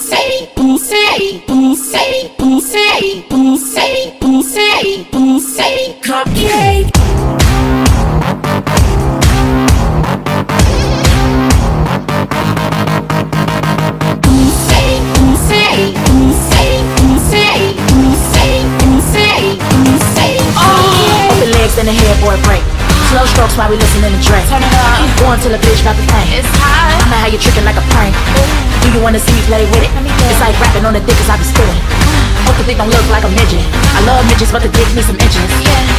pussy, pussy, pussy, pussy, pussy, pussy, pussy, cupcake. Then the headboard break. Slow strokes while we listening to Drake. Turn it up. Keep going till the bitch got the pain. It's hot. I'ma have you tricking like a prank. Do you wanna see me play with it? It's like rapping on the dick cause I be spitting. Hope the dick don't look like a midget. I love midgets but the dick needs some inches.